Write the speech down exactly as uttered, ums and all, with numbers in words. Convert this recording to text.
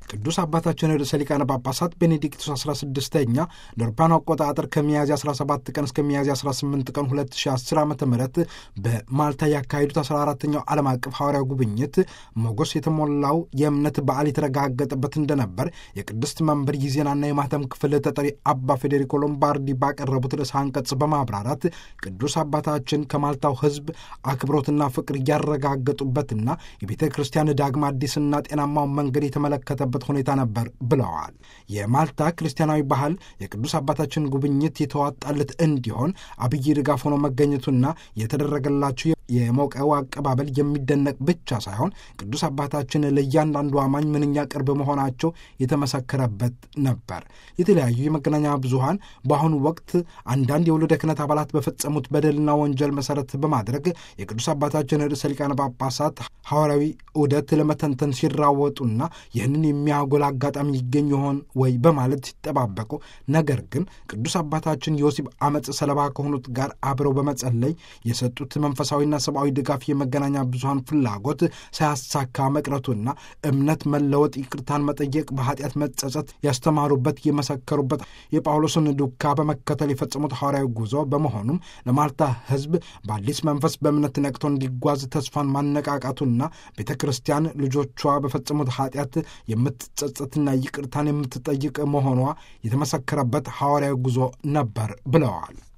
ቅዱስ አባታችን ርዕሰ ሊቃነ ጳጳሳት ቤኔዲክቱስ አስራ ስድስተኛ ለአውሮፓውያን አቆጣጠር ከሚያዝያ አስራ ሰባት ቀን እስከ ሚያዝያ አስራ ስምንት ቀን ሁለት ሺህ አስር ዓመተ ምህረት በማልታ ያካሄዱት አስራ አራተኛው ዓለም አቀፍ ሐዋርያዊ ጉብኝት ሞገስ የተሞላው የእምነት በዓል የተረጋገጠበት እንደነበር የቅድስት መንበር የዜናና የማህተም ክፍል ተጠሪ አባ ፌዴሪኮ ሎምባርዲ ባቀረቡት ርዕሰ አንቀጽ በማብራራት ቅዱስ አባታችን ከማልታው ሕዝብ አክብሮትና ፍቅር ያረጋገጡበትና የቤተ ክርስቲያን ዳግም አዲስና ጤናማው መንገድ የተመለከተበት ሁኔታ ነበር ብለዋል። የማልታ ክርስቲያናዊ ባህል የቅዱስ አባታችን ጉብኝት የተዋጣለት እንዲሆን አብይ ድጋፍ ሆኖ መገኘቱና የተደረገላቸው የሞቀው አቀባበል የሚደነቅ ብቻ ሳይሆን ቅዱስ አባታችን ለእያንዳንዱ አማኝ ምንኛ ቅርብ መሆናቸው የተመሰከረበት ነበር። የተለያዩ የመገናኛ ብዙሃን በአሁኑ ወቅት አንዳንድ የወልደ ክህነት አባላት በፈጸሙት በደልና ወንጀል መሰረት በማድረግ የቅዱስ አባታችን ርዕሰ ሊቃነ ጳጳሳት ሐዋርያዊ ዑደት ለመተንተን ሲራወጡና ይህንን የሚያጎል አጋጣሚ ይገኝ ይሆን ወይ በማለት ሲጠባበቁ፣ ነገር ግን ቅዱስ አባታችን የወሲብ አመፅ ሰለባ ከሆኑት ጋር አብረው በመጸለይ የሰጡት መንፈሳዊና ሰብአዊ ድጋፍ የመገናኛ ብዙሃን ፍላጎት ሳያሳካ መቅረቱና እምነት መለወጥ፣ ይቅርታን መጠየቅ፣ በኃጢአት መጸጸት ያስተማሩበት የመሰከሩበት የጳውሎስን ዱካ በመከተል የፈጸሙት ሐዋርያዊ ጉዞ በመሆኑም ለማልታ ሕዝብ በአዲስ መንፈስ በእምነት ነቅቶ እንዲጓዝ ተስፋን ማነቃቃቱና ቤተ ክርስቲያን ልጆቿ በፈጸሙት ኃጢአት የምትጸጸትና ይቅርታን የምትጠይቅ መሆኗ የተመሰከረበት ሐዋርያዊ ጉዞ ነበር ብለዋል።